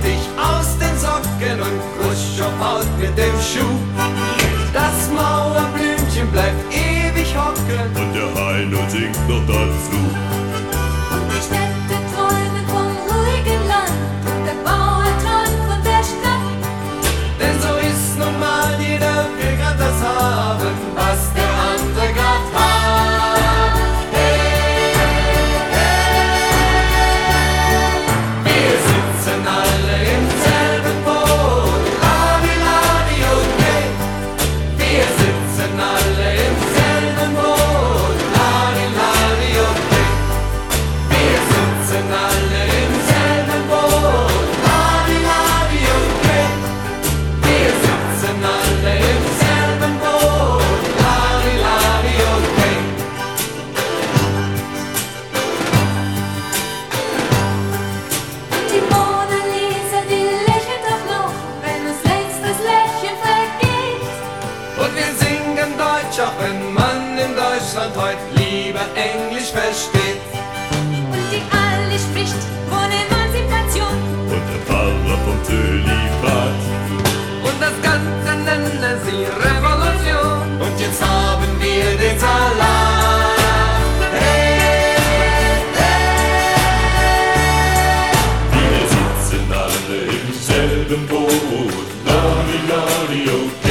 dich aus den Socken und Khrushchev haut mit dem Schuh. Das Mauerblümchen bleibt ewig hocken und der Heino singt noch dazu. Und die Städte träumen vom ruhigen Land und der Bauer träumt von der Stadt. Denn so ist nun mal, jeder will grad das haben, was der andere grad hat. Hey, hey. Wir sitzen alle im selben Boot, ladi, ladi, okay. Wir sitzen alle im selben Boot, ladi, ladi, okay. Wir sitzen alle im selben Boot, ladi, ladi, okay. Wir sitzen alle im selben Boot, ladi, ladi, okay. Und die Mona Lisa, die lächelt doch noch, wenn uns längst das Lächeln vergeht. Und wir singen Deutsch, auch wenn man in Deutschland heute lieber Englisch versteht. Und die Aldi spricht von Emanzipation. Und der Pfarrer vom Zölibat. Und das Ganze nennen sie Revolution. Und jetzt haben wir den Salat. Hey, hey. Wir sitzen alle im selben Boot, ladi, ladi, okay.